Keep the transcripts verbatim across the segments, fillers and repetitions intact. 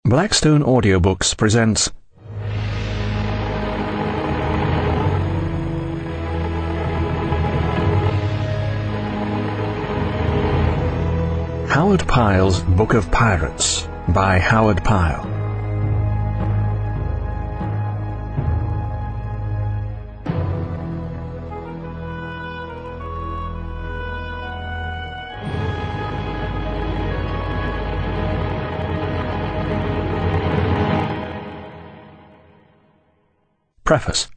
Blackstone Audiobooks presents Howard Pyle's Book of Pirates by Howard Pyle. Preface.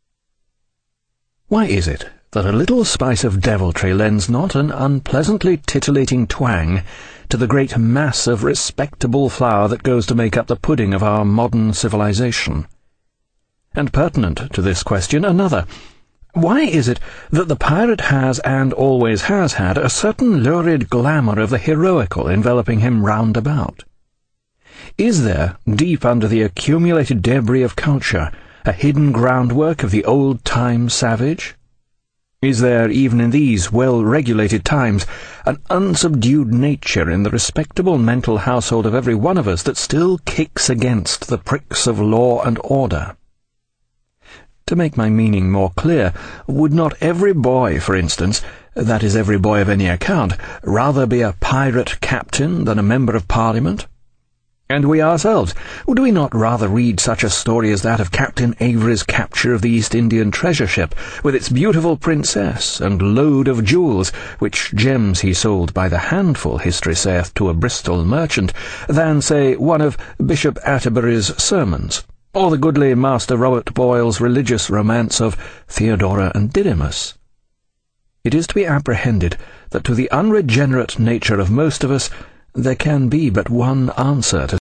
Why is it that a little spice of deviltry lends not an unpleasantly titillating twang to the great mass of respectable flour that goes to make up the pudding of our modern civilization? And pertinent to this question, another. Why is it that the pirate has and always has had a certain lurid glamour of the heroical enveloping him round about? Is there, deep under the accumulated debris of culture, a hidden groundwork of the old-time savage? Is there, even in these well-regulated times, an unsubdued nature in the respectable mental household of every one of us that still kicks against the pricks of law and order? To make my meaning more clear, would not every boy, for instance, that is every boy of any account, rather be a pirate captain than a member of Parliament? And we ourselves, would we not rather read such a story as that of Captain Avery's capture of the East Indian treasure ship, with its beautiful princess and load of jewels, which gems he sold by the handful, history saith, to a Bristol merchant, than, say, one of Bishop Atterbury's sermons, or the goodly Master Robert Boyle's religious romance of Theodora and Didymus? It is to be apprehended that to the unregenerate nature of most of us there can be but one answer to